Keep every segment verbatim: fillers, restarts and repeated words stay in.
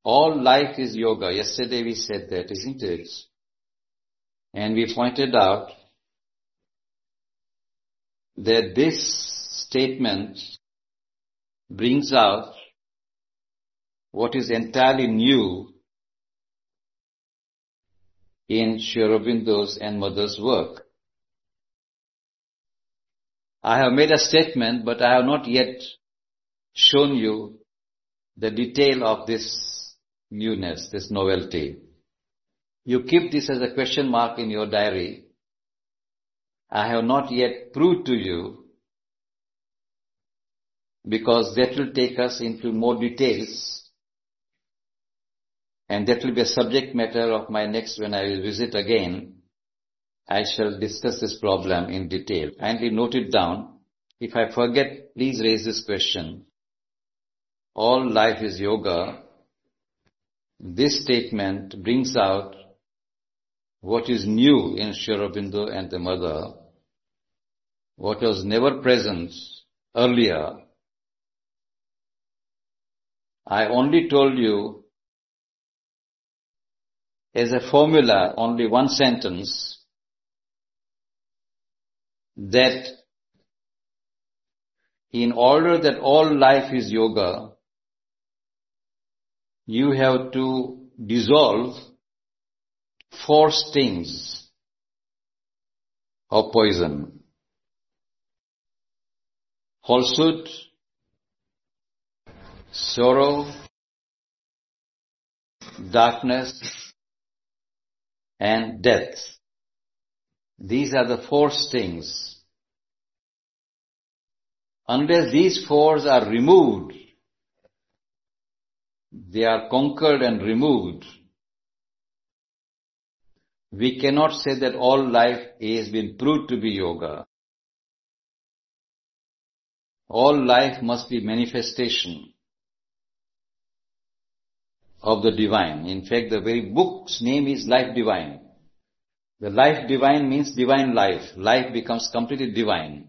All life is yoga. Yesterday we said that, isn't it? And we pointed out that this statement brings out what is entirely new in Sri Aurobindo's and Mother's work. I have made a statement, but I have not yet shown you the detail of this newness, this novelty. You keep this as a question mark in your diary. I have not yet proved to you, because that will take us into more details, and that will be a subject matter of my next, when I will visit again, I shall discuss this problem in detail. Kindly note it down. If I forget, please raise this question. All life is yoga. This statement brings out what is new in Sri Aurobindo and the Mother, what was never present earlier. I only told you as a formula, only one sentence, that in order that all life is yoga, you have to dissolve four stings of poison: falsehood, sorrow, darkness, and death. These are the four stings. Unless these four are removed, they are conquered and removed, we cannot say that all life has been proved to be yoga. All life must be manifestation of the divine. In fact, the very book's name is Life Divine. The life divine means divine life. Life becomes completely divine.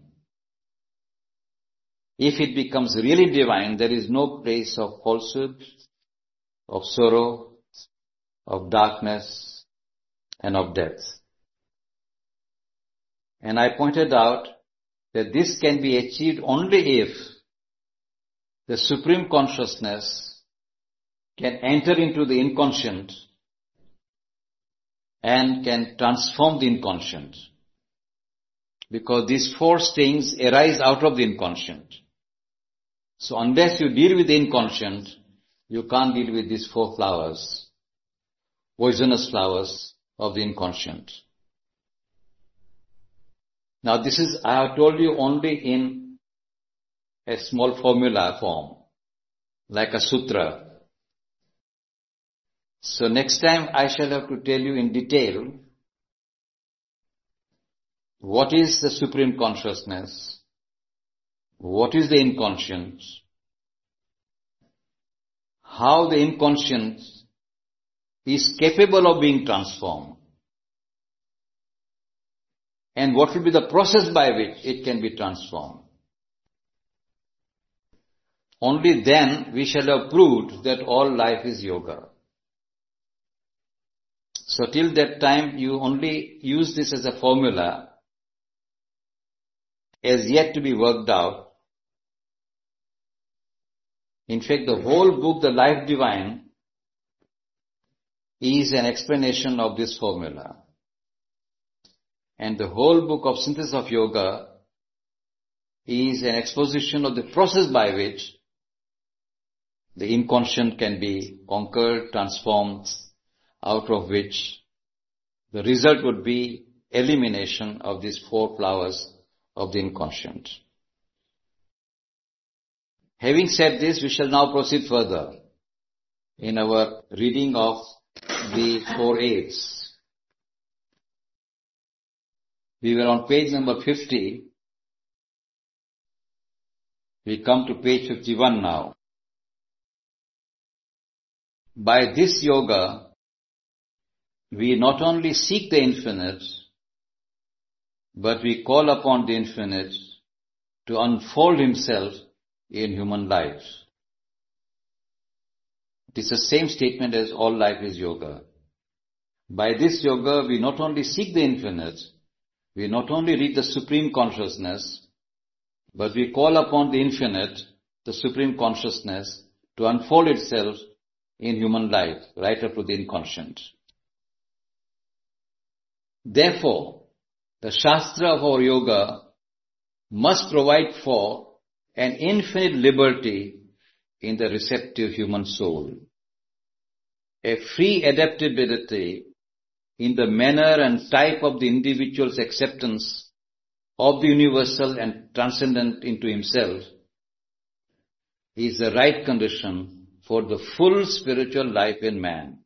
If it becomes really divine, there is no place of falsehood, of sorrow, of darkness, and of death. And I pointed out that this can be achieved only if the Supreme Consciousness can enter into the inconscient and can transform the inconscient. Because these four stings arise out of the inconscient. So unless you deal with the inconscient, you can't deal with these four flowers, poisonous flowers of the inconscient. Now this is, I have told you only in a small formula form, like a sutra. So next time I shall have to tell you in detail what is the Supreme Consciousness, what is the inconscient, how the inconscient is capable of being transformed, and what will be the process by which it can be transformed. Only then we shall have proved that all life is yoga. So till that time you only use this as a formula, as yet to be worked out. In fact, the whole book, The Life Divine, is an explanation of this formula. And the whole book of Synthesis of Yoga is an exposition of the process by which the inconscient can be conquered, transformed, out of which the result would be elimination of these four flowers of the inconscient. Having said this, we shall now proceed further in our reading of the four aids. We were on page number fifty. We come to page fifty-one now. By this yoga, we not only seek the infinite, but we call upon the infinite to unfold himself in human life. It is the same statement as all life is yoga. By this yoga, we not only seek the infinite, we not only reach the supreme consciousness, but we call upon the infinite, the supreme consciousness, to unfold itself in human life, right up to the inconscient. Therefore, the Shastra of our yoga must provide for an infinite liberty in the receptive human soul, a free adaptability in the manner and type of the individual's acceptance of the universal and transcendent into himself is the right condition for the full spiritual life in man.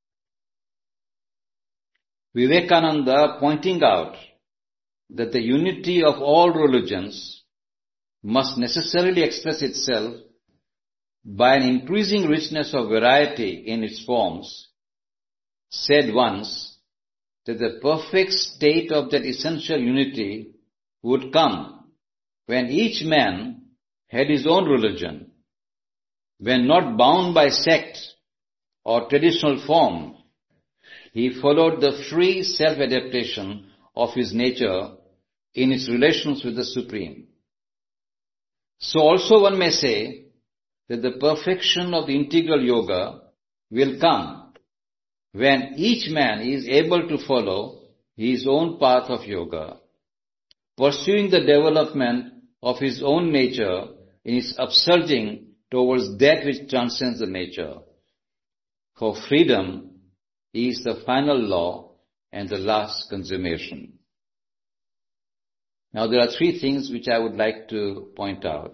Vivekananda, pointing out that the unity of all religions must necessarily express itself by an increasing richness of variety in its forms, said once that the perfect state of that essential unity would come when each man had his own religion, when not bound by sect or traditional form, he followed the free self-adaptation of his nature in its relations with the Supreme. So also one may say that the perfection of the integral yoga will come when each man is able to follow his own path of yoga, pursuing the development of his own nature in its upsurging towards that which transcends the nature. For freedom is the final law and the last consummation. Now there are three things which I would like to point out.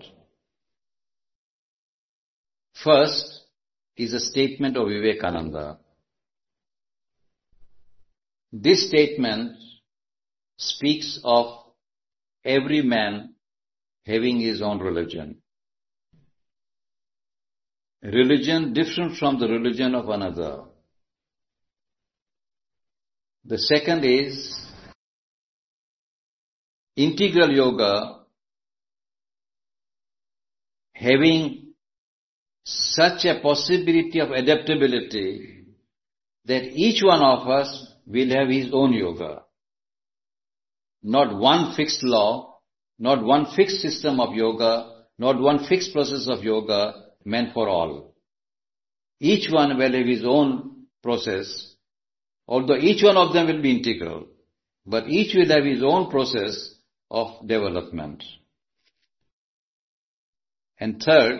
First is a statement of Vivekananda. This statement speaks of every man having his own religion. Religion different from the religion of another. The second is integral yoga having such a possibility of adaptability that each one of us will have his own yoga. Not one fixed law, not one fixed system of yoga, not one fixed process of yoga meant for all. Each one will have his own process, although each one of them will be integral, but each will have his own process of development. And third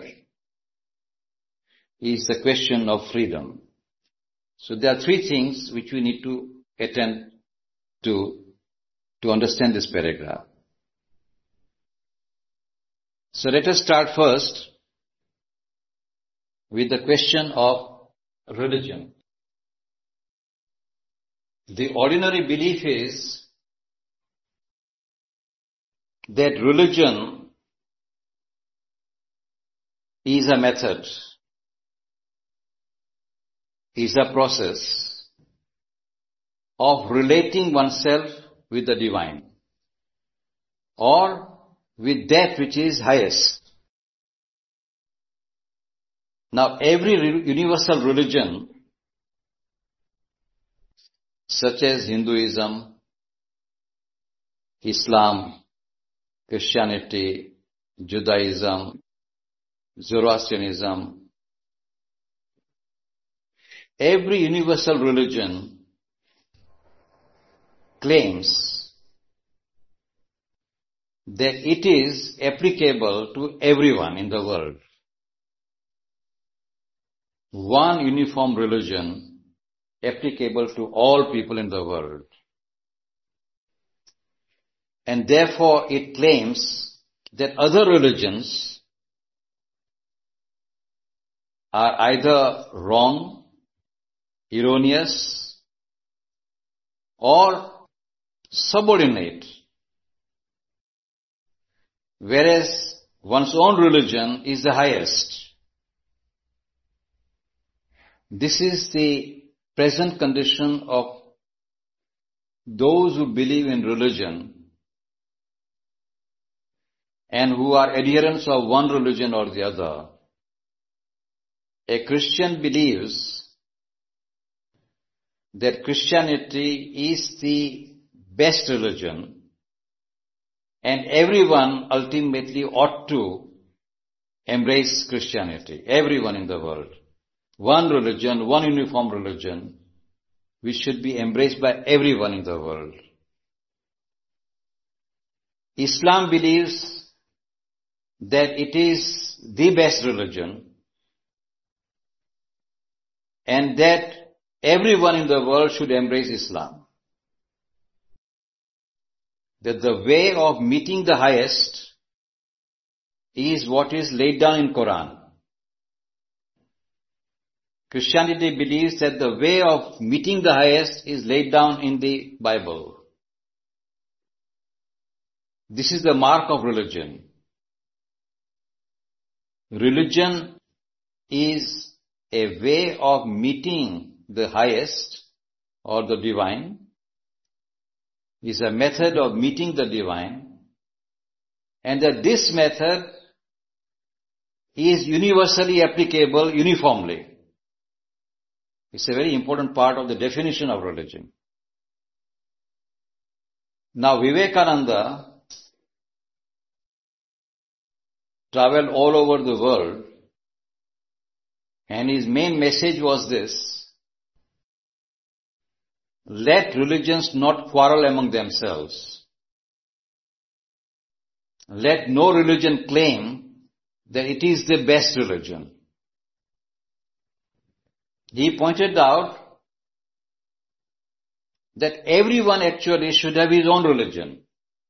is the question of freedom. So there are three things which we need to attend to to understand this paragraph. So let us start first with the question of religion. The ordinary belief is that religion is a method, is a process of relating oneself with the divine or with that which is highest. Now every universal religion such as Hinduism, Islam, Christianity, Judaism, Zoroastrianism, every universal religion claims that it is applicable to everyone in the world. One uniform religion applicable to all people in the world. And therefore it claims that other religions are either wrong, erroneous, or subordinate, whereas one's own religion is the highest. This is the present condition of those who believe in religion and who are adherents of one religion or the other. A Christian believes that Christianity is the best religion and everyone ultimately ought to embrace Christianity. Everyone in the world. One religion, one uniform religion, which should be embraced by everyone in the world. Islam believes that it is the best religion and that everyone in the world should embrace Islam. That the way of meeting the highest is what is laid down in Quran. Christianity believes that the way of meeting the highest is laid down in the Bible. This is the mark of religion. Religion is a way of meeting the highest or the divine, is a method of meeting the divine, and that this method is universally applicable uniformly. It's a very important part of the definition of religion. Now Vivekananda traveled all over the world, and his main message was this: let religions not quarrel among themselves. Let no religion claim that it is the best religion. He pointed out that everyone actually should have his own religion.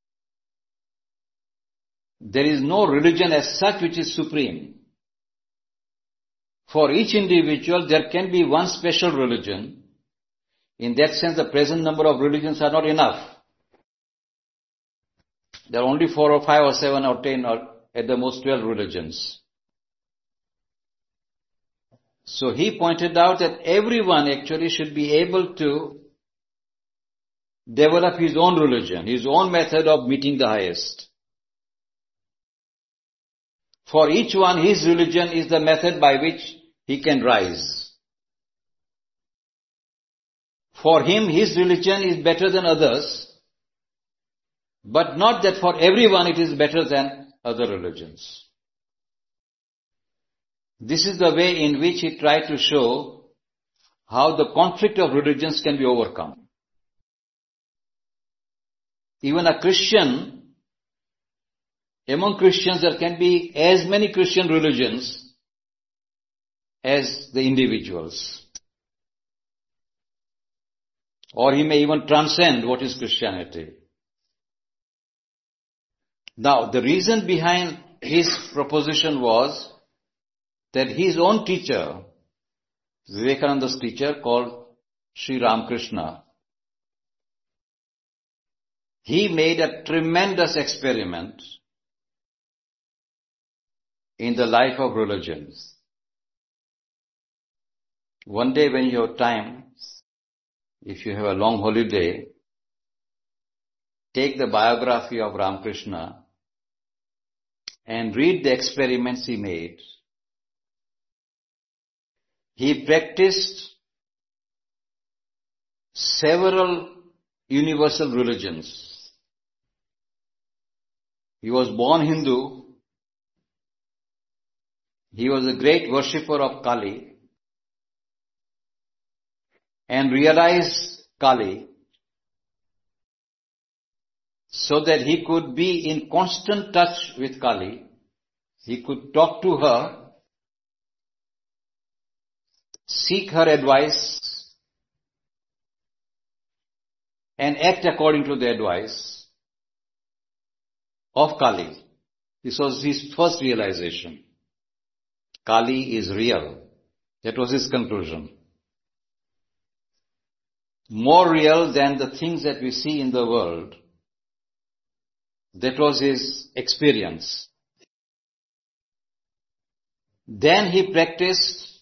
There is no religion as such which is supreme. For each individual there can be one special religion. In that sense, the present number of religions are not enough. There are only four or five or seven or ten or at the most twelve religions. So he pointed out that everyone actually should be able to develop his own religion, his own method of meeting the highest. For each one, his religion is the method by which he can rise. For him, his religion is better than others, but not that for everyone it is better than other religions. This is the way in which he tried to show how the conflict of religions can be overcome. Even a Christian, among Christians there can be as many Christian religions as the individuals. Or he may even transcend what is Christianity. Now, the reason behind his proposition was that his own teacher, Vivekananda's teacher called Sri Ramakrishna, he made a tremendous experiment in the life of religions. One day when you have time, if you have a long holiday, take the biography of Ramakrishna and read the experiments he made. He practiced several universal religions. He was born Hindu. He was a great worshipper of Kali and realized Kali so that he could be in constant touch with Kali. He could talk to her, seek her advice, and act according to the advice of Kali. This was his first realization. Kali is real. That was his conclusion. More real than the things that we see in the world. That was his experience. Then he practiced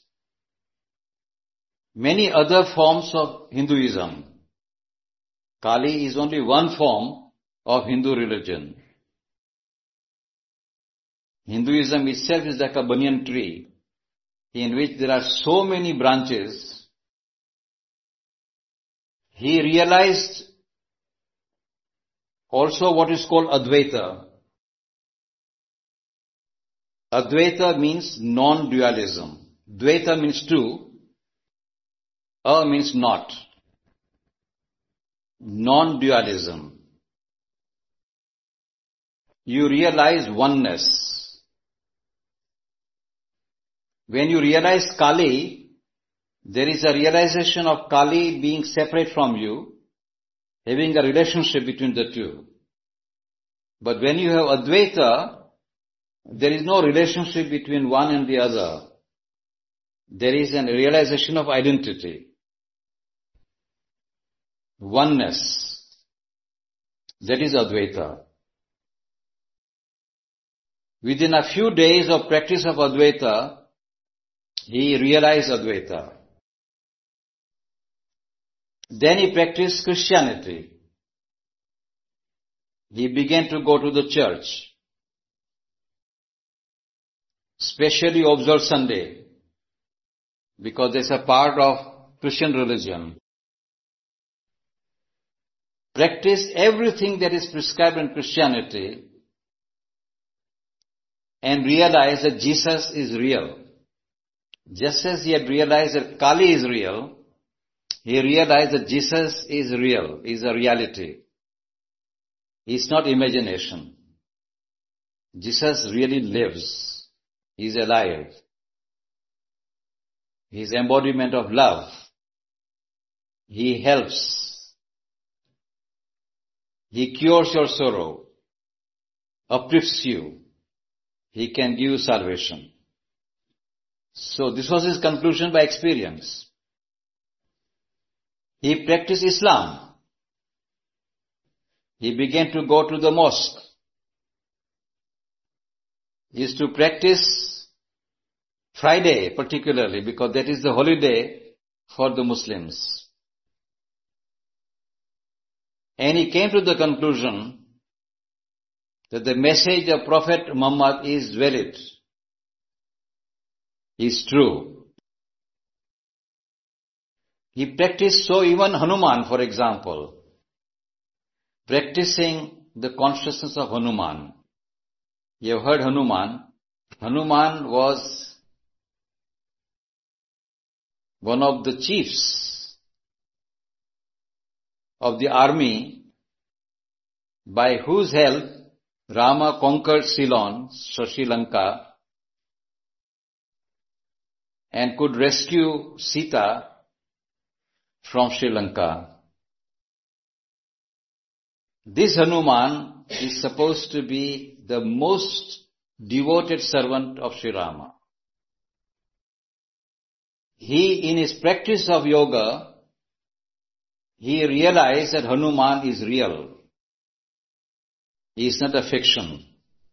many other forms of Hinduism. Kali is only one form of Hindu religion. Hinduism itself is like a banyan tree. in which there are so many branches, he realized also what is called Advaita. Advaita means non-dualism. Dvaita means two. A means not. Non-dualism. You realize oneness. When you realize Kali, there is a realization of Kali being separate from you, having a relationship between the two. But when you have Advaita, there is no relationship between one and the other. There is a realization of identity. Oneness. That is Advaita. Within a few days of practice of Advaita, he realized Advaita. Then he practiced Christianity. He began to go to the church, especially observe Sunday, because it's a part of Christian religion. Practice everything that is prescribed in Christianity and realize that Jesus is real. Just as he had realized that Kali is real, he realized that Jesus is real, is a reality. It's not imagination. Jesus really lives. He's alive. He's embodiment of love. He helps. He cures your sorrow, uplifts you. He can give you salvation. So this was his conclusion by experience. He practiced Islam. He began to go to the mosque. He used to practice Friday particularly because that is the holiday for the Muslims. And he came to the conclusion that the message of Prophet Muhammad is valid, is true. He practiced, so even Hanuman, for example, practicing the consciousness of Hanuman. You have heard Hanuman. Hanuman was one of the chiefs of the army by whose help Rama conquered Ceylon, so Sri Lanka, and could rescue Sita from Sri Lanka. This Hanuman is supposed to be the most devoted servant of Sri Rama. He, in his practice of yoga, he realized that Hanuman is real. He is not a fiction.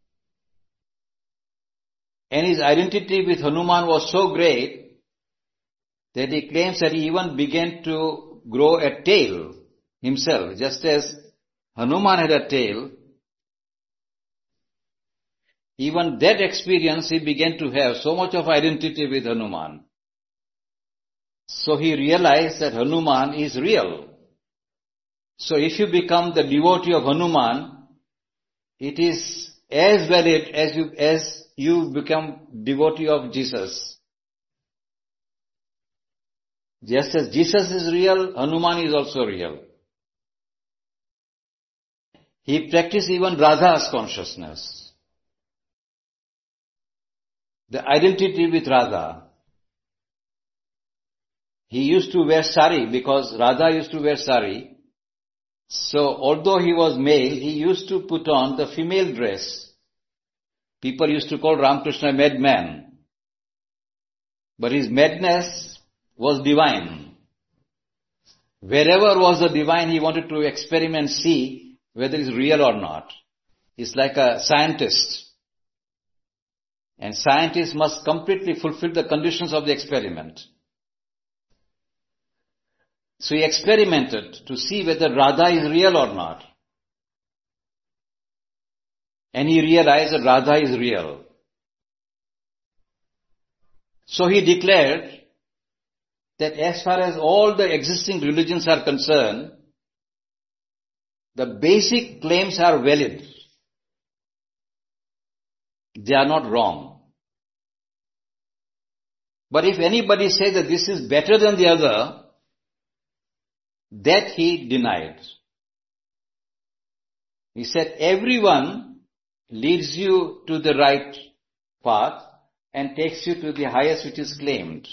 And his identity with Hanuman was so great that he claims that he even began to grow a tail himself. Just as Hanuman had a tail, even that experience he began to have so much of identity with Hanuman. So he realized that Hanuman is real. So if you become the devotee of Hanuman, it is as valid as you, as you become devotee of Jesus. Just as Jesus is real, Hanuman is also real. He practiced even Radha's consciousness. The identity with Radha. He used to wear sari because Radha used to wear sari. So although he was male, he used to put on the female dress. People used to call Ramakrishna a madman. But his madness was divine. Wherever was the divine, he wanted to experiment, see whether it's real or not. He's like a scientist. And scientists must completely fulfill the conditions of the experiment. So he experimented to see whether Radha is real or not. And he realized that Radha is real. So he declared that as far as all the existing religions are concerned, the basic claims are valid. They are not wrong. But if anybody says that this is better than the other, that he denied. He said everyone leads you to the right path and takes you to the highest which is claimed.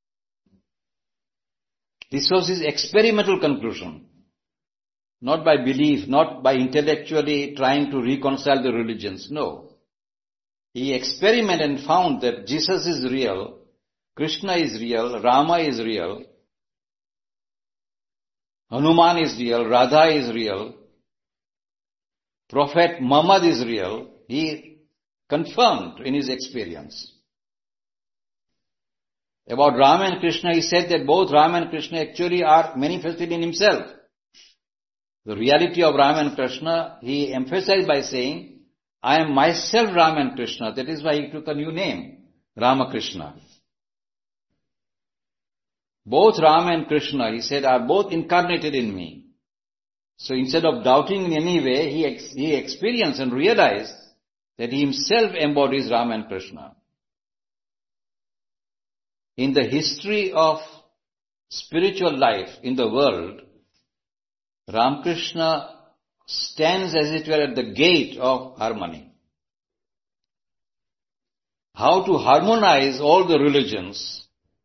This was his experimental conclusion. Not by belief, not by intellectually trying to reconcile the religions. No. He experimented and found that Jesus is real, Krishna is real, Rama is real, Hanuman is real, Radha is real, Prophet Muhammad is real. He confirmed in his experience. About Rama and Krishna, he said that both Rama and Krishna actually are manifested in himself. The reality of Rama and Krishna, he emphasized by saying, I am myself Rama and Krishna. That is why he took a new name, Ramakrishna. Both Rama and Krishna, he said, are both incarnated in me. So instead of doubting in any way, he, ex- he experienced and realized that he himself embodies Rama and Krishna. In the history of spiritual life in the world, Ramakrishna stands as it were at the gate of harmony. How to harmonize all the religions,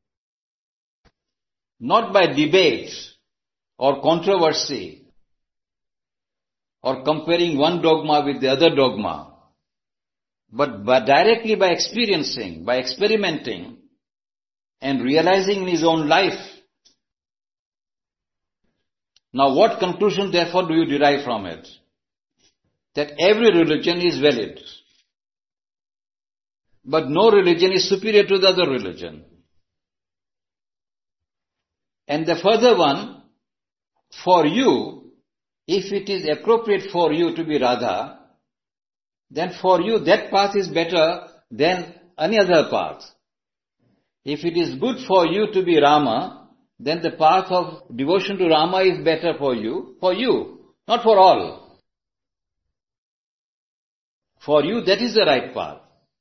not by debate or controversy, or comparing one dogma with the other dogma, but by directly by experiencing, by experimenting, and realizing in his own life. Now what conclusion therefore do you derive from it? That every religion is valid, but no religion is superior to the other religion. And the further one, for you, if it is appropriate for you to be Radha, then for you that path is better than any other path. If it is good for you to be Rama, then the path of devotion to Rama is better for you, for you, not for all. For you, that is the right path.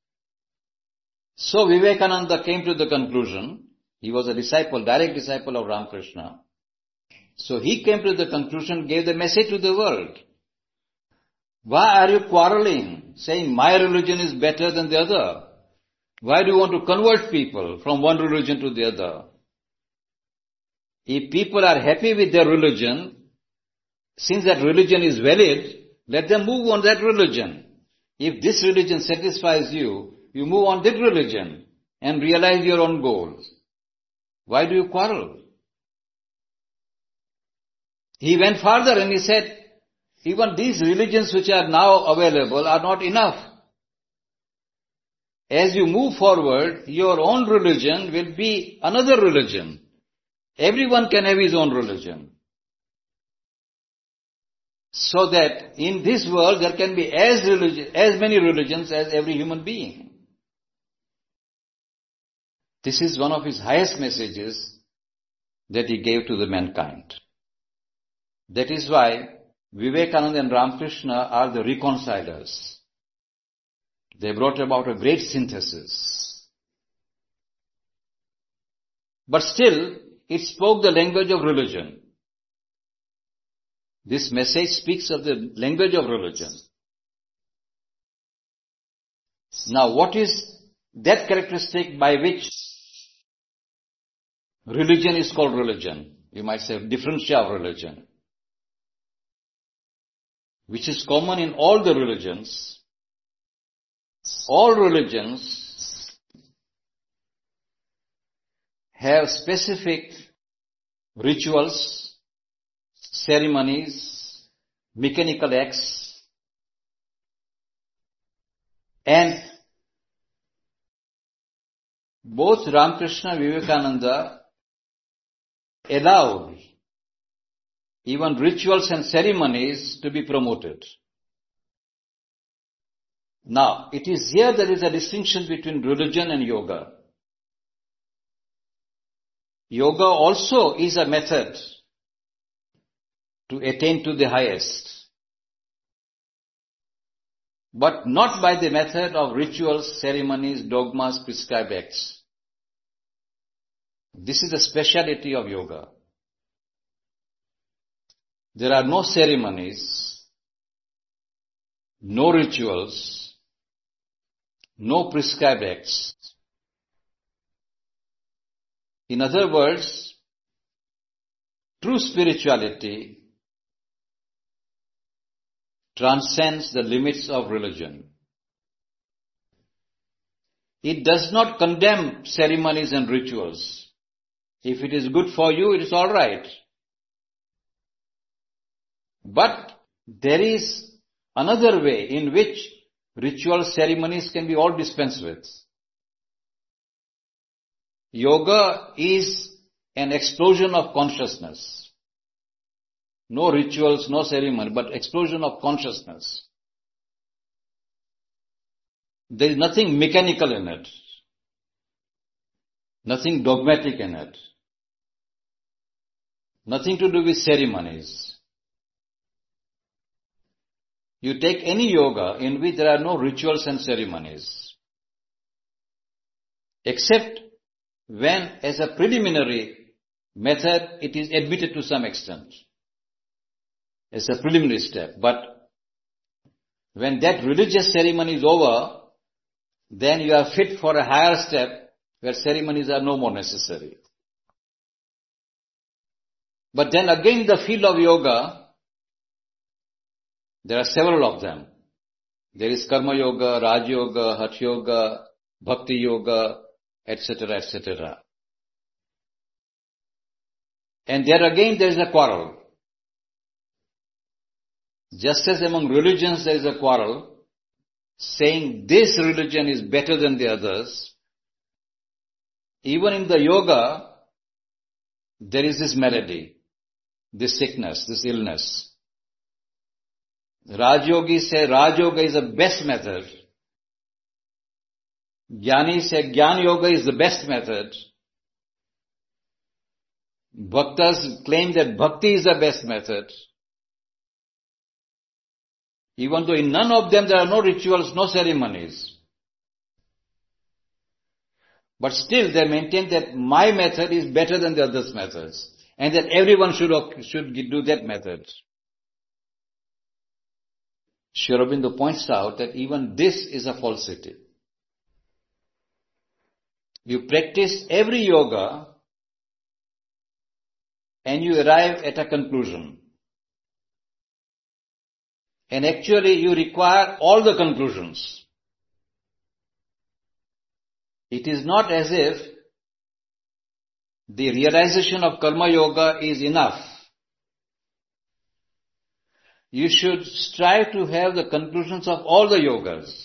So Vivekananda came to the conclusion, he was a disciple, direct disciple of Ramakrishna. So he came to the conclusion, gave the message to the world. Why are you quarreling, saying my religion is better than the other? Why do you want to convert people from one religion to the other? If people are happy with their religion, since that religion is valid, let them move on that religion. If this religion satisfies you, you move on that religion and realize your own goals. Why do you quarrel? He went further and he said, even these religions which are now available are not enough. As you move forward, your own religion will be another religion. Everyone can have his own religion. So that in this world there can be as religion, as many religions as every human being. This is one of his highest messages that he gave to the mankind. That is why Vivekananda and Ramakrishna are the reconcilers. They brought about a great synthesis. But still, it spoke the language of religion. This message speaks of the language of religion. Now, what is that characteristic by which religion is called religion? You might say differentia of religion, which is common in all the religions. All religions have specific rituals, ceremonies, mechanical acts, and both Ramakrishna and Vivekananda allowed even rituals and ceremonies to be promoted. Now, it is here there is a distinction between religion and yoga. Yoga also is a method to attain to the highest, but not by the method of rituals, ceremonies, dogmas, prescribed acts. This is the speciality of yoga. There are no ceremonies, no rituals, no prescribed acts. In other words, true spirituality transcends the limits of religion. It does not condemn ceremonies and rituals. If it is good for you, it is all right. But there is another way in which ritual ceremonies can be all dispensed with. Yoga is an explosion of consciousness. No rituals, no ceremony, but explosion of consciousness. There is nothing mechanical in it. Nothing dogmatic in it. Nothing to do with ceremonies. You take any yoga in which there are no rituals and ceremonies, except when as a preliminary method it is admitted to some extent, as a preliminary step. But when that religious ceremony is over, then you are fit for a higher step where ceremonies are no more necessary. But then again, the field of yoga, there are several of them. There is Karma Yoga, Raj Yoga, Hatha Yoga, Bhakti Yoga, et cetera, et cetera. And there again there is a quarrel. Just as among religions there is a quarrel, saying this religion is better than the others, even in the yoga, there is this malady, this sickness, this illness. Raj Yogis say Raj Yoga is the best method. Jnani say Jnana Yoga is the best method. Bhaktas claim that Bhakti is the best method. Even though in none of them there are no rituals, no ceremonies. But still they maintain that my method is better than the others' methods. And that everyone should, should do that method. Sri Aurobindo points out that even this is a falsity. You practice every yoga and you arrive at a conclusion. And actually you require all the conclusions. It is not as if the realization of Karma Yoga is enough. You should strive to have the conclusions of all the yogas.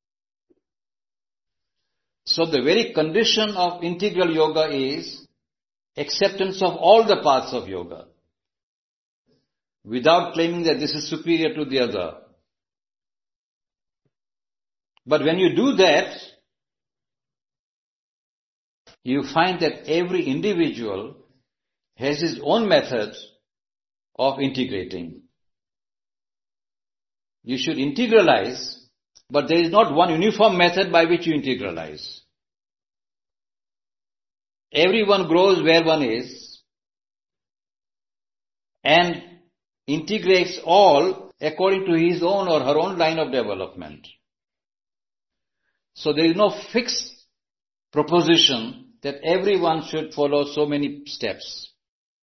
So the very condition of integral yoga is acceptance of all the paths of yoga, without claiming that this is superior to the other. But when you do that, you find that every individual has his own method of integrating. You should integralize, but there is not one uniform method by which you integralize. Everyone grows where one is and integrates all according to his own or her own line of development. So there is no fixed proposition that everyone should follow so many steps.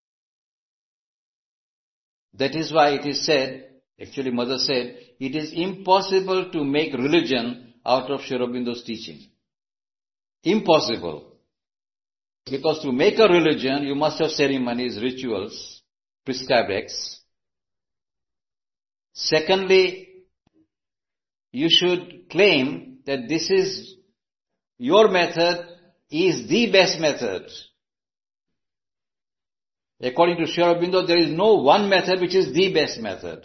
That is why it is said, actually Mother said, it is impossible to make religion out of Sri Aurobindo's teaching. Impossible. Because to make a religion, you must have ceremonies, rituals, prescribed acts. Secondly, you should claim that this is, your method is the best method. According to Sri Aurobindo, there is no one method which is the best method.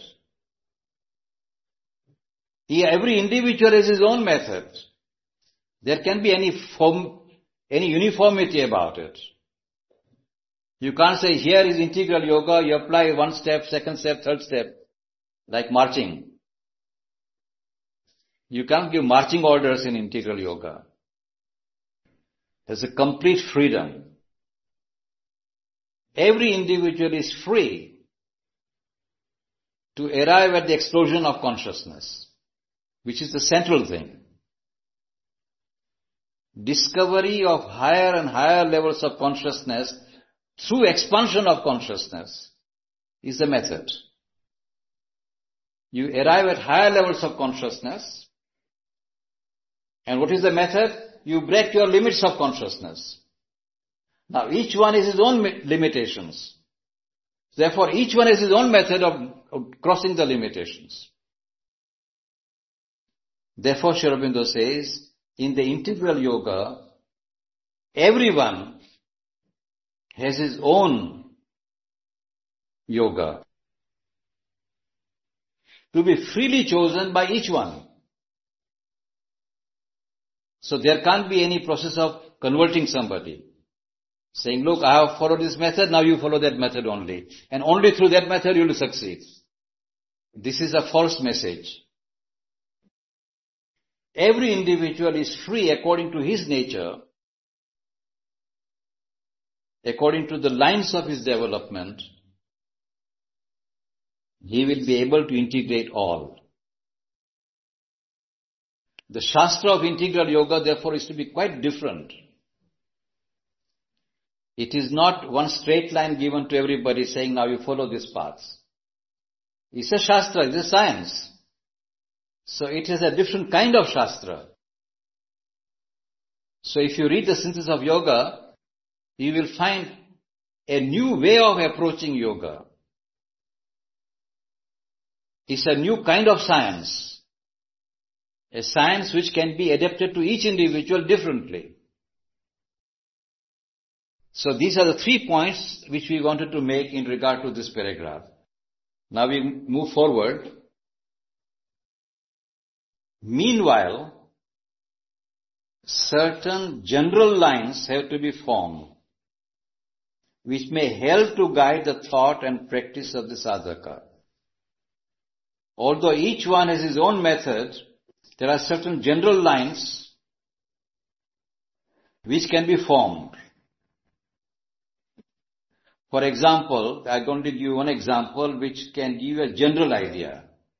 Every individual has his own method. There can be any form, any uniformity about it. You can't say here is integral yoga, you apply one step, second step, third step, like marching. You can't give marching orders in integral yoga. There's a complete freedom. Every individual is free to arrive at the explosion of consciousness, which is the central thing. Discovery of higher and higher levels of consciousness through expansion of consciousness is the method. You arrive at higher levels of consciousness, and what is the method? You break your limits of consciousness. Now each one has his own limitations. Therefore each one has his own method of, of crossing the limitations. Therefore Sri Aurobindo says, in the integral yoga, everyone has his own yoga to be freely chosen by each one. So there can't be any process of converting somebody, saying, look, I have followed this method, now you follow that method only. And only through that method you will succeed. This is a false message. Every individual is free according to his nature, according to the lines of his development. He will be able to integrate all. The Shastra of integral yoga, therefore, is to be quite different. It is not one straight line given to everybody saying, now you follow this path. It's a Shastra, it's a science. So it is a different kind of Shastra. So if you read the Synthesis of Yoga, you will find a new way of approaching yoga. It's a new kind of science. A science which can be adapted to each individual differently. So these are the three points which we wanted to make in regard to this paragraph. Now we move forward. Meanwhile, certain general lines have to be formed, which may help to guide the thought and practice of the sadhaka. Although each one has his own method, there are certain general lines which can be formed. For example, I'm going to give you one example which can give you a general idea.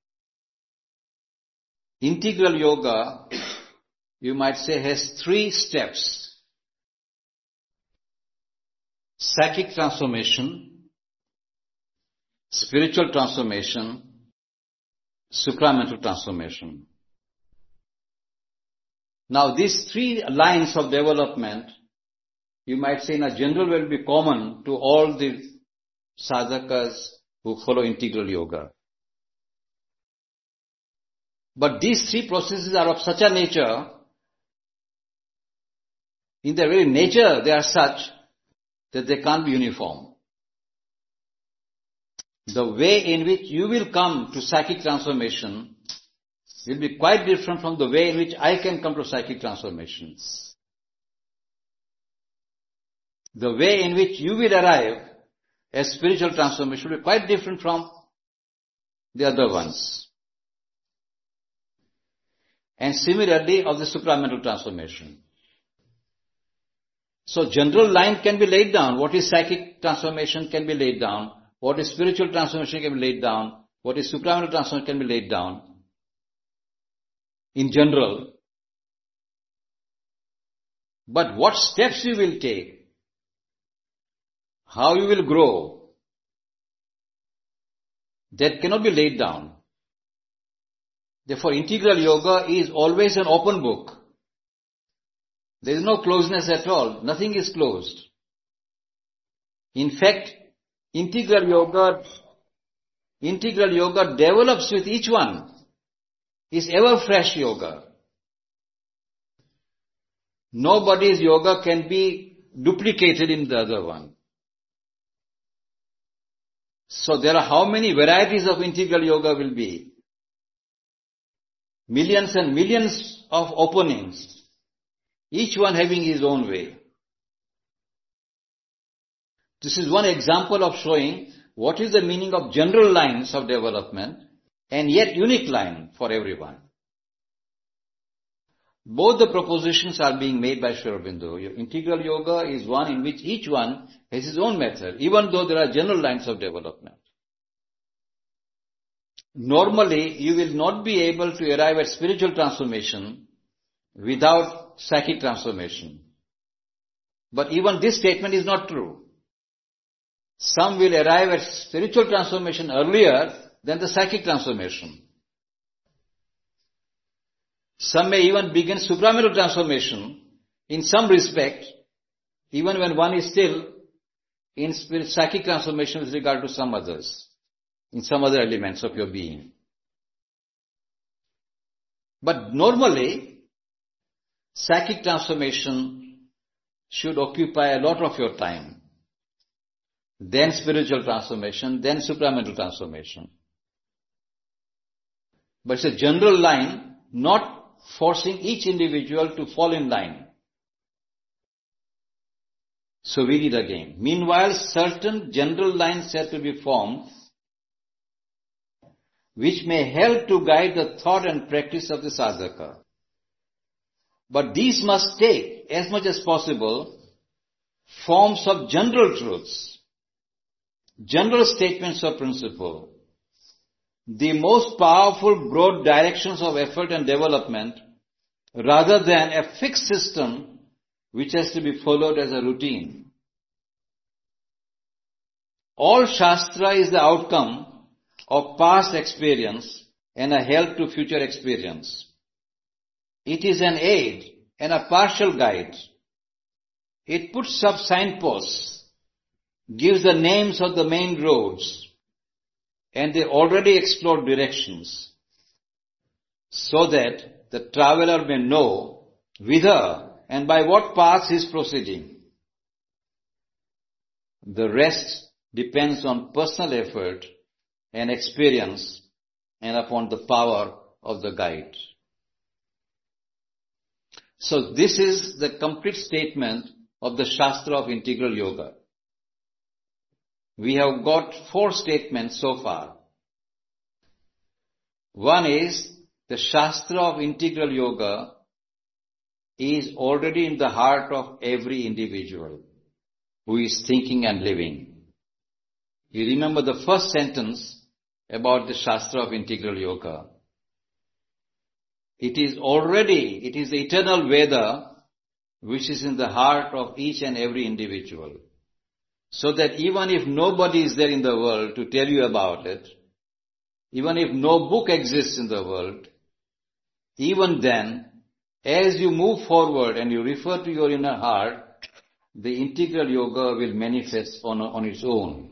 Integral yoga, you might say, has three steps. Psychic transformation, spiritual transformation, supramental transformation. Now these three lines of development, you might say in a general way, will be common to all the sadhakas who follow integral yoga. But these three processes are of such a nature, in their very nature they are such that they can't be uniform. The way in which you will come to psychic transformation will be quite different from the way in which I can come to psychic transformation. The way in which you will arrive as spiritual transformation will be quite different from the other ones. And similarly of the supramental transformation. So general line can be laid down. What is psychic transformation can be laid down. What is spiritual transformation can be laid down. What is supramental transformation can be laid down. In general. But what steps you will take, how you will grow, that cannot be laid down. Therefore, integral yoga is always an open book. There is no closeness at all. Nothing is closed. In fact, integral yoga, integral yoga develops with each one. Is ever fresh yoga. Nobody's yoga can be duplicated in the other one. So there are how many varieties of integral yoga will be? Millions and millions of openings, each one having his own way. This is one example of showing what is the meaning of general lines of development and yet unique line for everyone. Both the propositions are being made by Sri Aurobindo. Integral yoga is one in which each one has his own method, even though there are general lines of development. Normally, you will not be able to arrive at spiritual transformation without psychic transformation. But even this statement is not true. Some will arrive at spiritual transformation earlier than the psychic transformation. Some may even begin supramental transformation in some respect, even when one is still in spirit, psychic transformation with regard to some others, in some other elements of your being. But normally, psychic transformation should occupy a lot of your time. Then spiritual transformation, then supramental transformation. But it's a general line, not forcing each individual to fall in line. So we read again. Meanwhile, certain general lines have to be formed which may help to guide the thought and practice of the sadhaka. But these must take, as much as possible, forms of general truths, general statements of principle, the most powerful broad directions of effort and development, rather than a fixed system which has to be followed as a routine. All Shastra is the outcome of past experience and a help to future experience. It is an aid and a partial guide. It puts up signposts, gives the names of the main roads and the already explored directions, so that the traveler may know whither and by what paths he is proceeding. The rest depends on personal effort and experience and upon the power of the guide. So this is the complete statement of the Shastra of Integral Yoga. We have got four statements so far. One is the Shastra of Integral Yoga is already in the heart of every individual who is thinking and living. You remember the first sentence about the Shastra of Integral Yoga. It is already, it is the eternal Veda which is in the heart of each and every individual. So that even if nobody is there in the world to tell you about it, even if no book exists in the world, even then, as you move forward and you refer to your inner heart, the Integral Yoga will manifest on, on its own.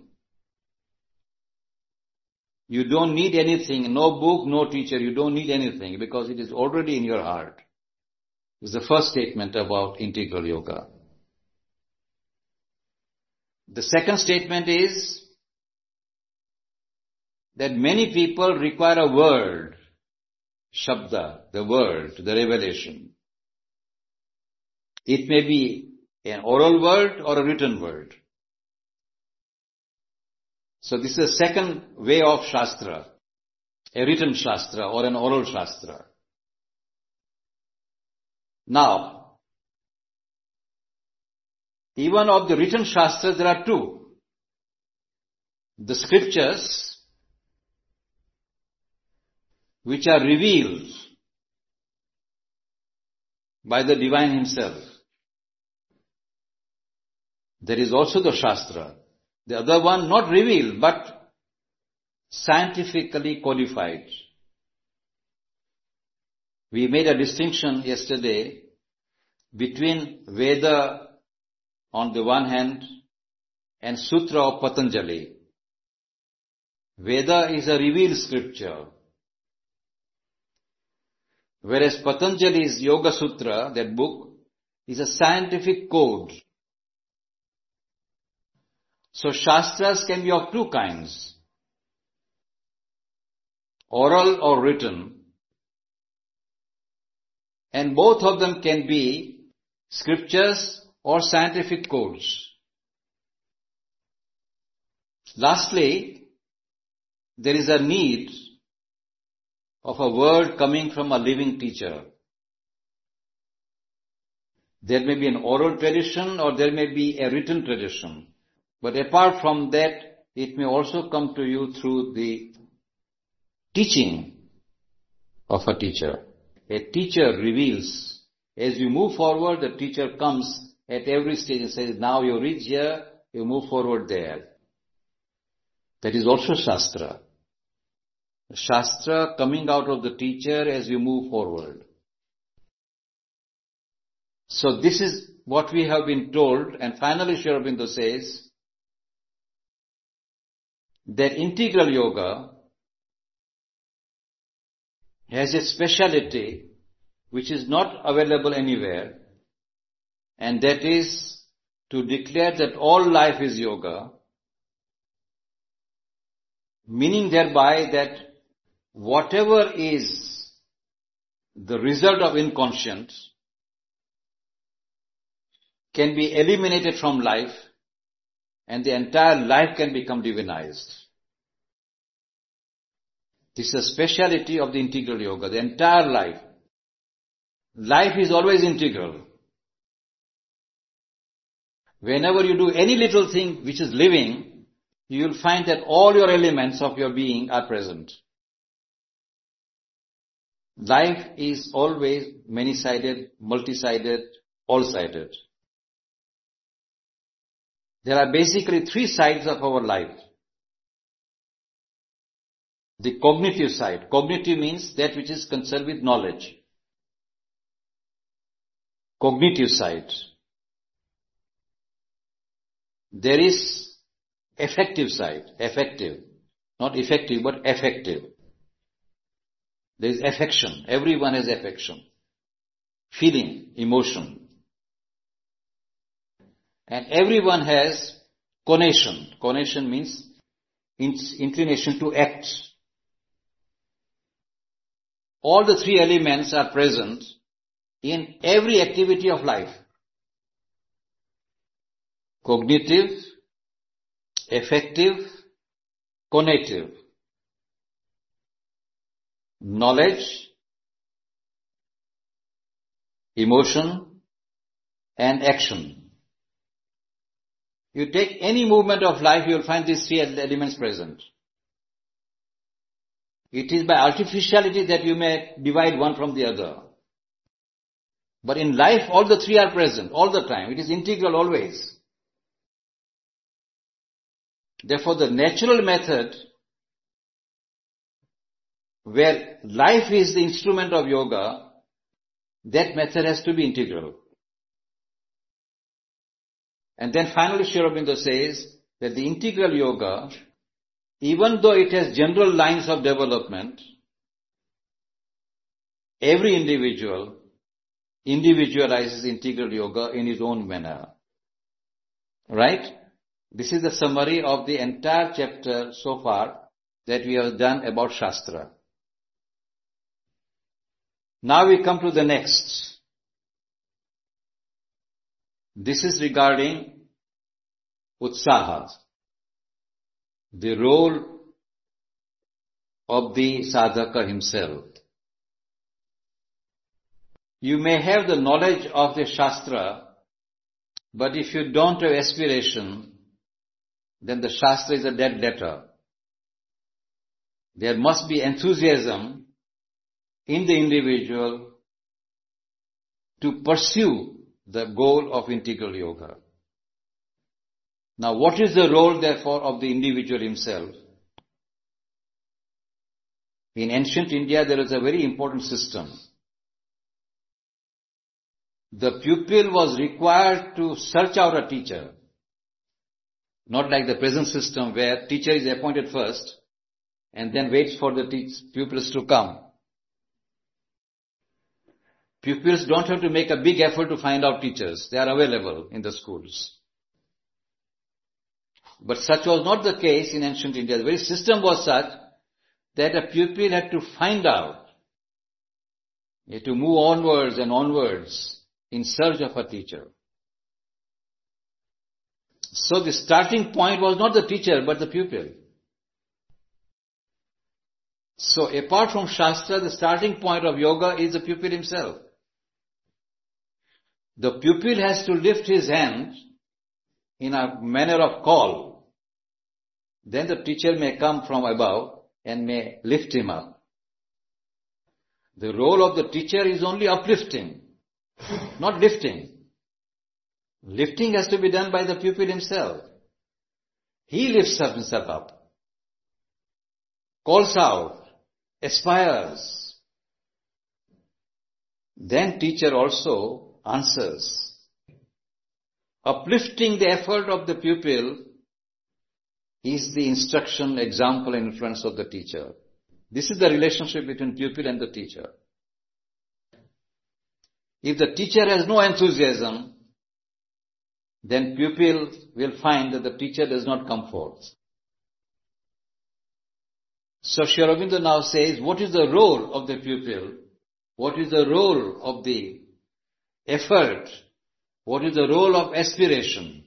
You don't need anything, no book, no teacher, you don't need anything because it is already in your heart. This is the first statement about Integral Yoga. The second statement is that many people require a word, Shabda, the word, the revelation. It may be an oral word or a written word. So this is the second way of Shastra, a written Shastra or an oral Shastra. Now, even of the written Shastras there are two. The scriptures which are revealed by the Divine Himself. There is also the Shastra. The other one not revealed but scientifically qualified. We made a distinction yesterday between Veda on the one hand and Sutra of Patanjali. Veda is a revealed scripture, whereas Patanjali's Yoga Sutra, that book, is a scientific code. So Shastras can be of two kinds, oral or written, and both of them can be scriptures or scientific codes. Lastly, there is a need of a word coming from a living teacher. There may be an oral tradition or there may be a written tradition. But apart from that, it may also come to you through the teaching of a teacher. A teacher reveals. As you move forward, the teacher comes at every stage and says, now you reach here, you move forward there. That is also Shastra. Shastra coming out of the teacher as you move forward. So this is what we have been told, and finally Sri Aurobindo says that integral yoga has a speciality which is not available anywhere, and that is to declare that all life is yoga, meaning thereby that whatever is the result of inconscience can be eliminated from life and the entire life can become divinized. This is a speciality of the integral yoga, the entire life. Life is always integral. Whenever you do any little thing which is living, you will find that all your elements of your being are present. Life is always many-sided, multi-sided, all-sided. There are basically three sides of our life. The cognitive side. Cognitive means that which is concerned with knowledge. Cognitive side. There is affective side. Affective. Not effective, but affective. There is affection. Everyone has affection. Feeling, emotion. And everyone has conation. Conation means inclination to act. All the three elements are present in every activity of life. Cognitive, affective, conative. Knowledge, emotion, and action. You take any movement of life, you will find these three elements present. It is by artificiality that you may divide one from the other. But in life, all the three are present, all the time. It is integral always. Therefore, the natural method, where life is the instrument of yoga, that method has to be integral. And then finally Sri Aurobindo says that the integral yoga, even though it has general lines of development, every individual individualizes integral yoga in his own manner. Right? This is the summary of the entire chapter so far that we have done about Shastra. Now we come to the next. This is regarding Utsaha, the role of the sadhaka himself. You may have the knowledge of the Shastra, but if you don't have aspiration, then the Shastra is a dead letter. There must be enthusiasm in the individual to pursue the goal of integral yoga. Now, what is the role, therefore, of the individual himself? In ancient India, there is a very important system. The pupil was required to search out a teacher. Not like the present system where teacher is appointed first and then waits for the pupils to come. Pupils don't have to make a big effort to find out teachers. They are available in the schools. But such was not the case in ancient India. The very system was such that a pupil had to find out. He had to move onwards and onwards in search of a teacher. So the starting point was not the teacher but the pupil. So apart from Shastra, the starting point of yoga is the pupil himself. The pupil has to lift his hand in a manner of call. Then the teacher may come from above and may lift him up. The role of the teacher is only uplifting, not lifting. Lifting has to be done by the pupil himself. He lifts himself up, calls out, aspires. Then teacher also answers. Uplifting the effort of the pupil is the instruction, example and influence of the teacher. This is the relationship between pupil and the teacher. If the teacher has no enthusiasm, then pupil will find that the teacher does not come forth. So Sri Aurobindo now says, what is the role of the pupil? What is the role of the effort? What is the role of aspiration?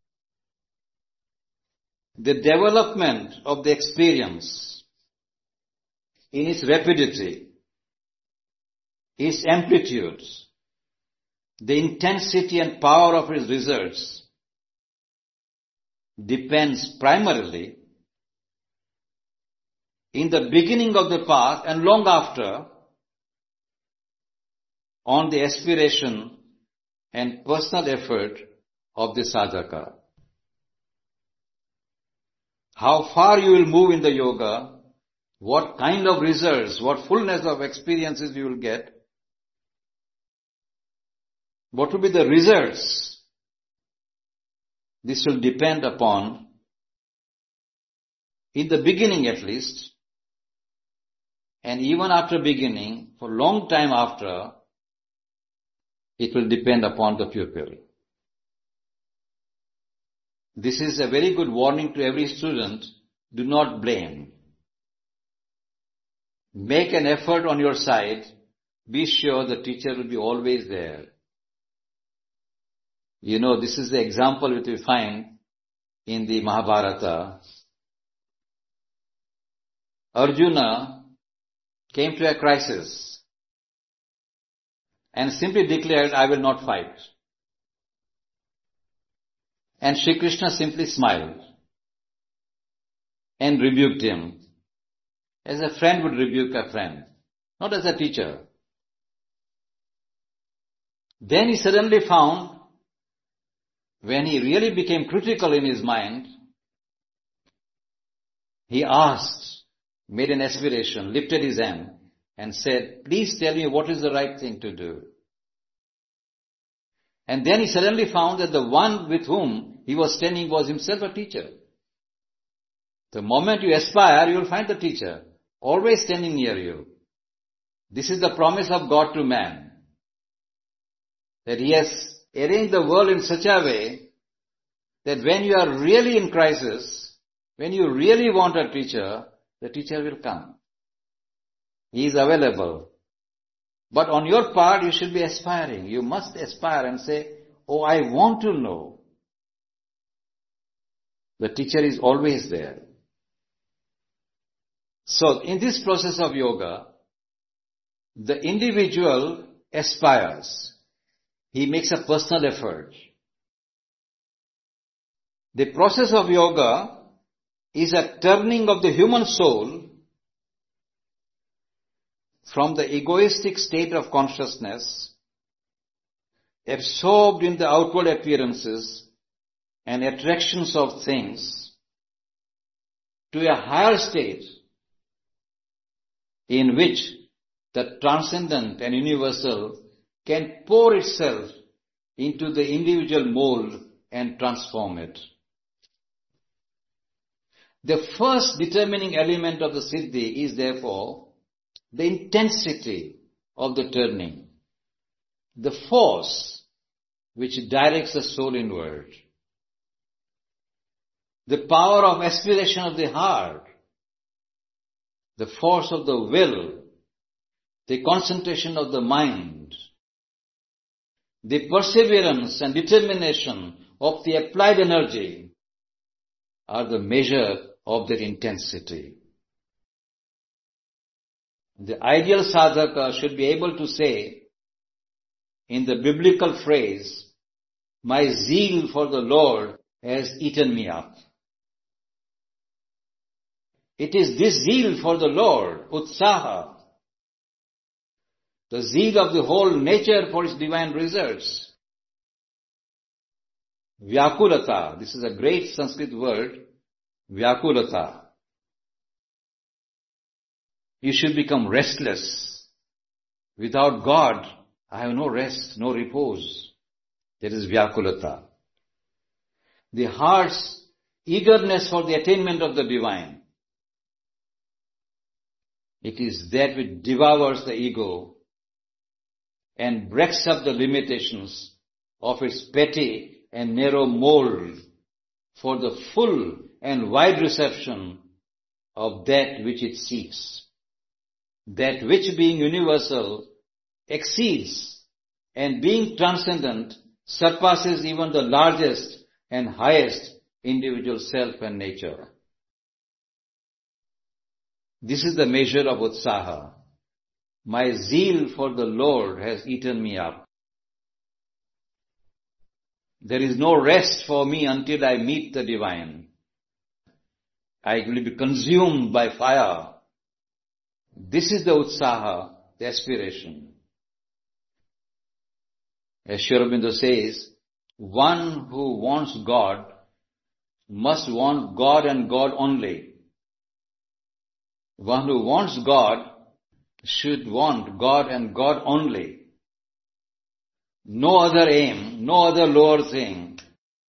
The development of the experience in its rapidity, its amplitude, the intensity and power of its results depends primarily in the beginning of the path and long after on the aspiration and personal effort of the sadhaka. How far you will move in the yoga, what kind of results, what fullness of experiences you will get, what will be the results, this will depend upon, in the beginning at least, and even after beginning, for long time after, it will depend upon the pupil. This is a very good warning to every student. Do not blame. Make an effort on your side. Be sure the teacher will be always there. You know, this is the example which we find in the Mahabharata. Arjuna came to a crisis and simply declared, I will not fight. And Shri Krishna simply smiled and rebuked him as a friend would rebuke a friend, not as a teacher. Then he suddenly found, when he really became critical in his mind, he asked, made an aspiration, lifted his hand and said, please tell me what is the right thing to do. And then he suddenly found that the one with whom he was standing was himself a teacher. The moment you aspire, you will find the teacher, always standing near you. This is the promise of God to man, that He has arranged the world in such a way that when you are really in crisis, when you really want a teacher, the teacher will come. He is available. But on your part, you should be aspiring. You must aspire and say, oh, I want to know. The teacher is always there. So, in this process of yoga, the individual aspires. He makes a personal effort. The process of yoga is a turning of the human soul from the egoistic state of consciousness, absorbed in the outward appearances and attractions of things, to a higher state in which the transcendent and universal can pour itself into the individual mold and transform it. The first determining element of the Siddhi is therefore the intensity of the turning, the force which directs the soul inward, the power of aspiration of the heart, the force of the will, the concentration of the mind, the perseverance and determination of the applied energy are the measure of their intensity. The ideal sadhaka should be able to say, in the biblical phrase, my zeal for the Lord has eaten me up. It is this zeal for the Lord, utsaha, the zeal of the whole nature for its divine results. Vyakulata, this is a great Sanskrit word, Vyakulata. You should become restless. Without God, I have no rest, no repose. That is Vyakulata. The heart's eagerness for the attainment of the divine. It is that which devours the ego and breaks up the limitations of its petty and narrow mold for the full and wide reception of that which it seeks. That which, being universal, exceeds and being transcendent surpasses even the largest and highest individual self and nature. This is the measure of utsaha. My zeal for the Lord has eaten me up. There is no rest for me until I meet the divine. I will be consumed by fire. This is the utsaha, the aspiration. As Sri Aurobindo says, one who wants God must want God and God only. One who wants God should want God and God only. No other aim, no other lower thing.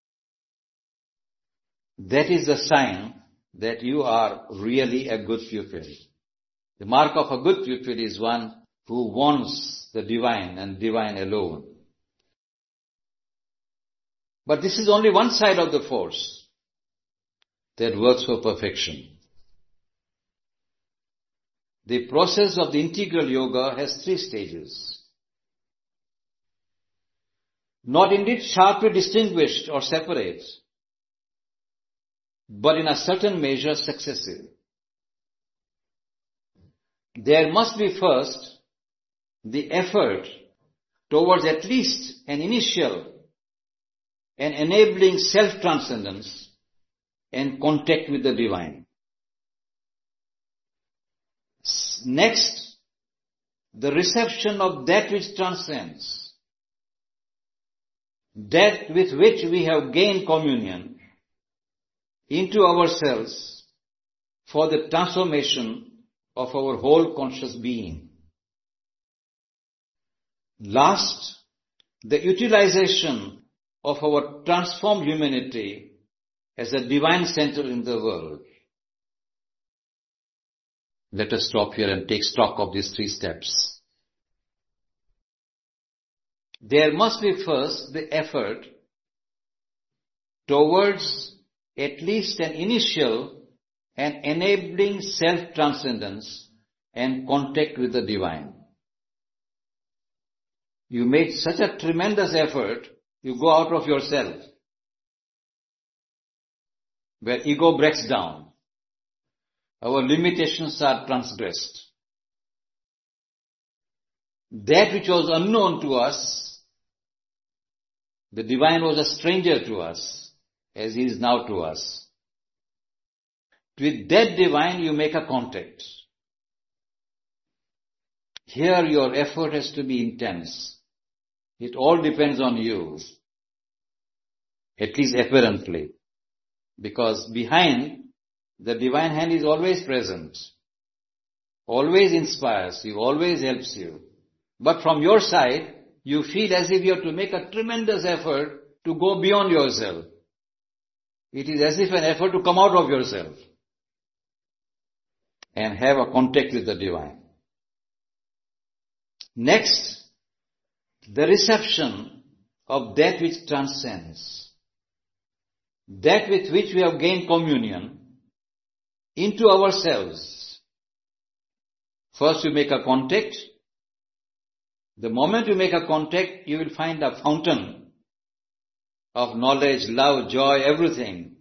That is the sign that you are really a good pupil. The mark of a good pupil is one who wants the divine and divine alone. But this is only one side of the force that works for perfection. The process of the integral yoga has three stages. Not indeed sharply distinguished or separate, but in a certain measure successive. There must be first the effort towards at least an initial and enabling self-transcendence and contact with the divine. Next, the reception of that which transcends, that with which we have gained communion into ourselves for the transformation of our whole conscious being. Last, the utilization of our transformed humanity as a divine center in the world. Let us stop here and take stock of these three steps. There must be first the effort towards at least an initial and enabling self-transcendence and contact with the divine. You made such a tremendous effort, you go out of yourself, where ego breaks down. Our limitations are transgressed. That which was unknown to us, the divine was a stranger to us, as he is now to us. With that divine you make a contact. Here your effort has to be intense. It all depends on you, at least apparently, because behind, the divine hand is always present, always inspires you, always helps you. But from your side, you feel as if you have to make a tremendous effort to go beyond yourself. It is as if an effort to come out of yourself and have a contact with the divine. Next, the reception of that which transcends, that with which we have gained communion into ourselves. First you make a contact. The moment you make a contact, you will find a fountain of knowledge, love, joy, everything.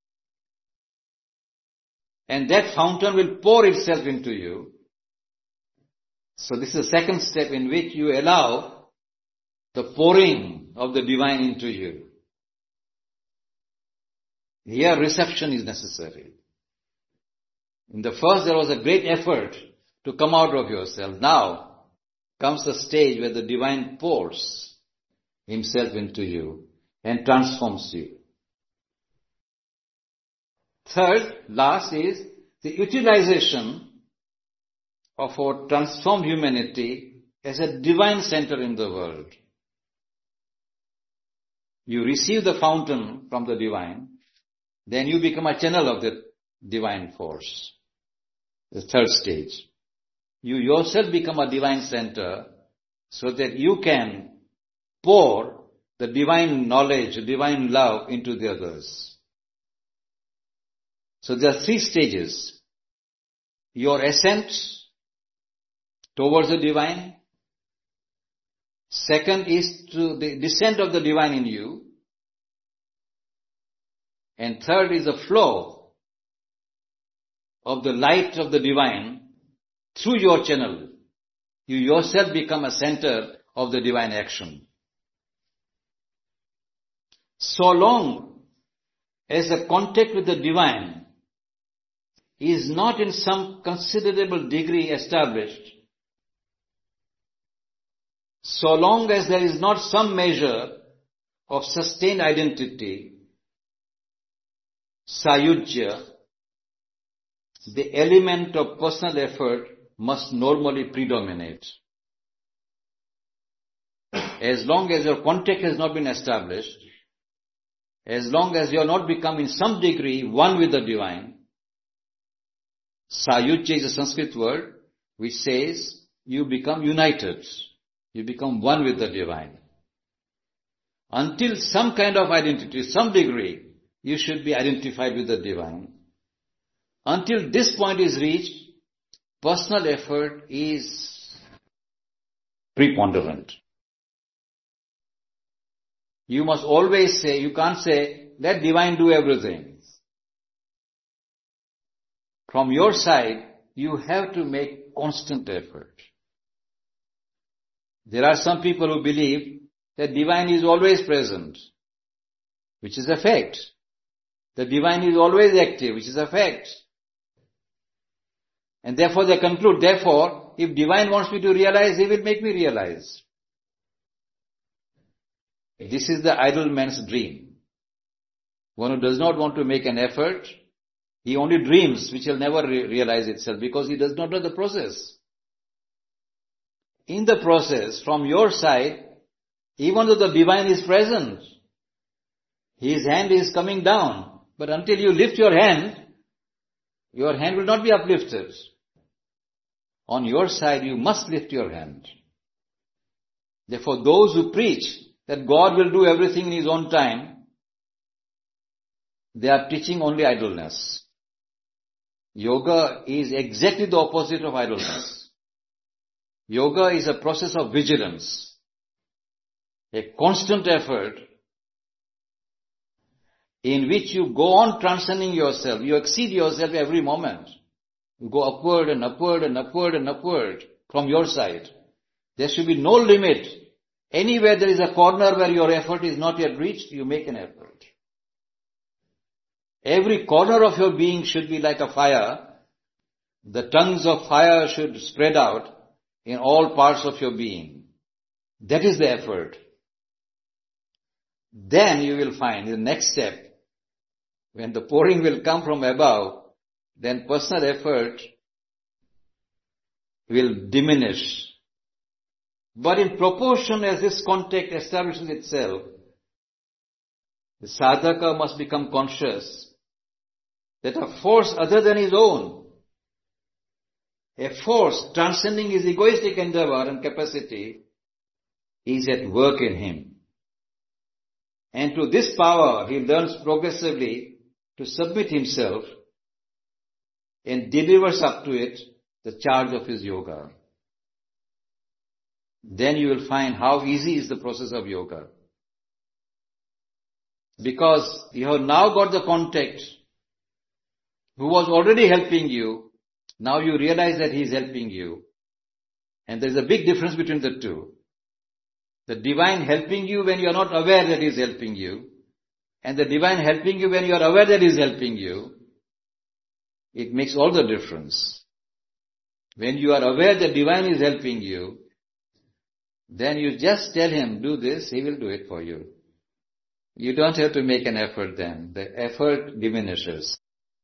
And that fountain will pour itself into you. So this is the second step in which you allow the pouring of the divine into you. Here reception is necessary. In the first there was a great effort to come out of yourself. Now comes the stage where the divine pours himself into you and transforms you. Third, last is the utilization of our transformed humanity as a divine center in the world. You receive the fountain from the divine, then you become a channel of the divine force. The third stage. You yourself become a divine center so that you can pour the divine knowledge, divine love into the others. So there are three stages. Your ascent towards the divine. Second is to the descent of the divine in you. And third is the flow of the light of the divine through your channel. You yourself become a center of the divine action. So long as the contact with the divine is not in some considerable degree established, so long as there is not some measure of sustained identity, sayujya, the element of personal effort must normally predominate. As long as your contact has not been established, as long as you have not become in some degree one with the divine, sayujya is a Sanskrit word which says you become united. You become one with the divine. Until some kind of identity, some degree, you should be identified with the divine. Until this point is reached, personal effort is preponderant. You must always say, you can't say, let divine do everything. From your side, you have to make constant effort. There are some people who believe that divine is always present, which is a fact. The divine is always active, which is a fact. And therefore they conclude, therefore, if divine wants me to realize, he will make me realize. This is the idle man's dream. One who does not want to make an effort, he only dreams, which will never re- realize itself because he does not know the process. In the process, from your side, even though the divine is present, his hand is coming down. But until you lift your hand, your hand will not be uplifted. On your side, you must lift your hand. Therefore, those who preach that God will do everything in His own time, they are teaching only idleness. Yoga is exactly the opposite of idleness. Yoga is a process of vigilance, a constant effort in which you go on transcending yourself. You exceed yourself every moment. You go upward and upward and upward and upward from your side. There should be no limit. Anywhere there is a corner where your effort is not yet reached, you make an effort. Every corner of your being should be like a fire. The tongues of fire should spread out in all parts of your being. That is the effort. Then you will find the next step, when the pouring will come from above, then personal effort will diminish. But in proportion as this contact establishes itself, the sadhaka must become conscious that a force other than his own, a force transcending his egoistic endeavor and capacity, is at work in him. And to this power he learns progressively to submit himself and delivers up to it the charge of his yoga. Then you will find how easy is the process of yoga. Because you have now got the contact who was already helping you. Now you realize that he is helping you. And there is a big difference between the two. The divine helping you when you are not aware that he is helping you, and the divine helping you when you are aware that he is helping you, it makes all the difference. When you are aware that divine is helping you, then you just tell him, do this, he will do it for you. You don't have to make an effort then. The effort diminishes.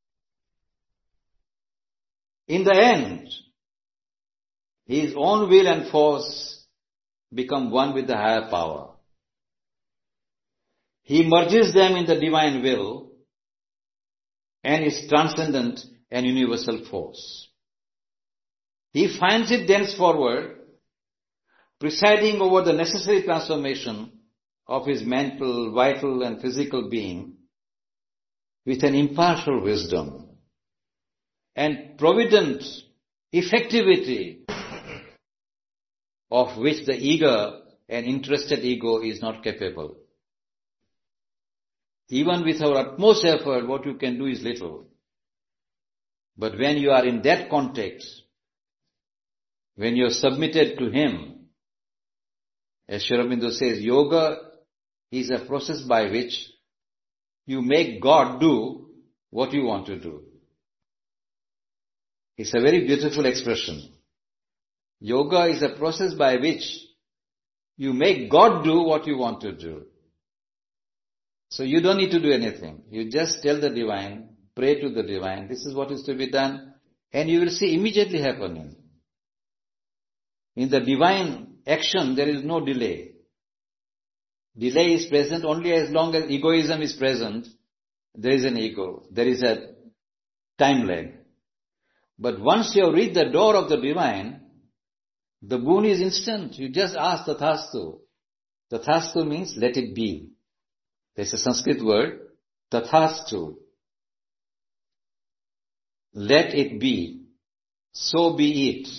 In the end, his own will and force become one with the higher power. He merges them in the divine will and is transcendent and universal force. He finds it thenceforward presiding over the necessary transformation of his mental, vital and physical being with an impartial wisdom and provident effectivity of which the eager and interested ego is not capable. Even with our utmost effort, what you can do is little. But when you are in that context, when you are submitted to him, as Sri Aurobindo says, yoga is a process by which you make God do what you want to do. It's a very beautiful expression. Yoga is a process by which you make God do what you want to do. So you don't need to do anything. You just tell the divine, pray to the divine, this is what is to be done, and you will see immediately happening. In the divine action, there is no delay. Delay is present only as long as egoism is present. There is an ego. There is a time lag. But once you have reached the door of the divine, the boon is instant. You just ask Tathastu. Tathastu means let it be. There's a Sanskrit word, Tathastu. Let it be. So be it.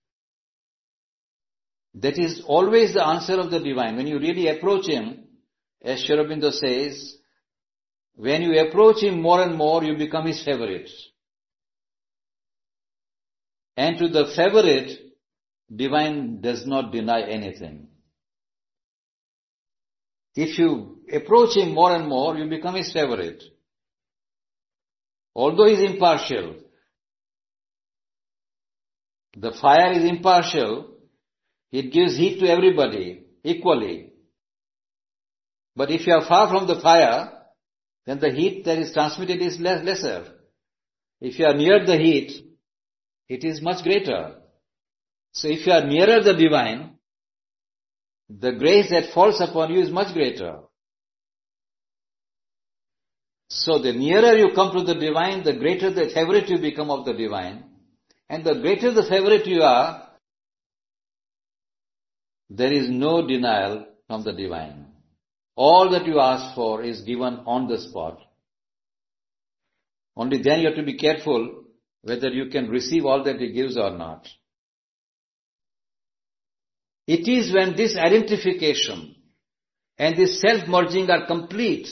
That is always the answer of the divine. When you really approach him, as Sri Aurobindo says, when you approach him more and more, you become his favorite. And to the favorite, divine does not deny anything. If you approach him more and more, you become his favorite. Although he is impartial, the fire is impartial, it gives heat to everybody equally. But if you are far from the fire, then the heat that is transmitted is less, lesser. If you are near the heat, it is much greater. So if you are nearer the divine, the grace that falls upon you is much greater. So the nearer you come to the divine, the greater the favorite you become of the divine. And the greater the favorite you are, there is no denial from the divine. All that you ask for is given on the spot. Only then you have to be careful whether you can receive all that he gives or not. It is when this identification and this self-merging are complete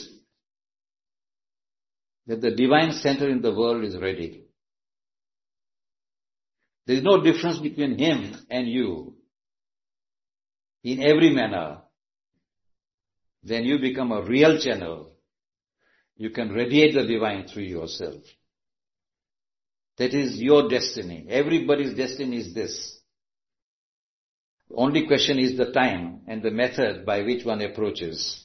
that the divine center in the world is ready. There is no difference between him and you in every manner. Then you become a real channel. You can radiate the divine through yourself. That is your destiny. Everybody's destiny is this. The only question is the time and the method by which one approaches.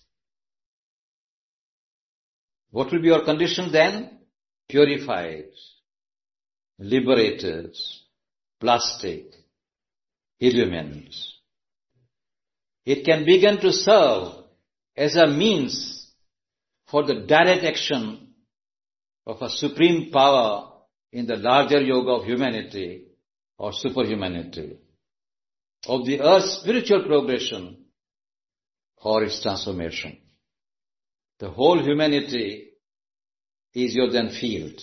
What will be your condition then? Purified, liberated, plastic, illumined. It can begin to serve as a means for the direct action of a supreme power in the larger yoga of humanity or superhumanity, of the earth's spiritual progression or its transformation. The whole humanity is your then field.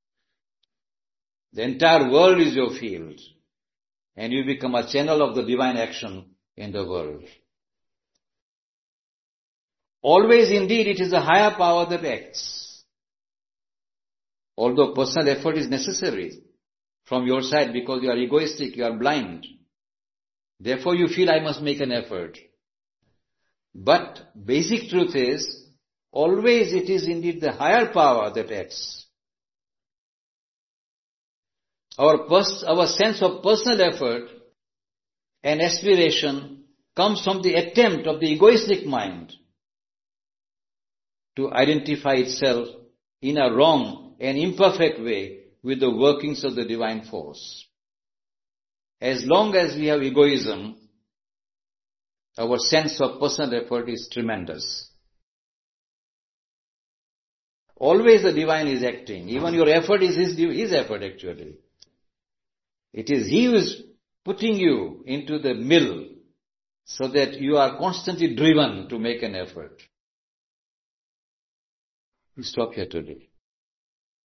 The entire world is your field, and you become a channel of the divine action in the world. Always indeed it is a higher power that acts. Although personal effort is necessary from your side because you are egoistic, you are blind. Therefore you feel I must make an effort. But basic truth is, always it is indeed the higher power that acts. Our, pers- our sense of personal effort and aspiration comes from the attempt of the egoistic mind to identify itself in a wrong and imperfect way with the workings of the divine force. As long as we have egoism, our sense of personal effort is tremendous. Always the divine is acting. Even your effort is his, his effort actually. It is he who is putting you into the mill so that you are constantly driven to make an effort. We stop here today.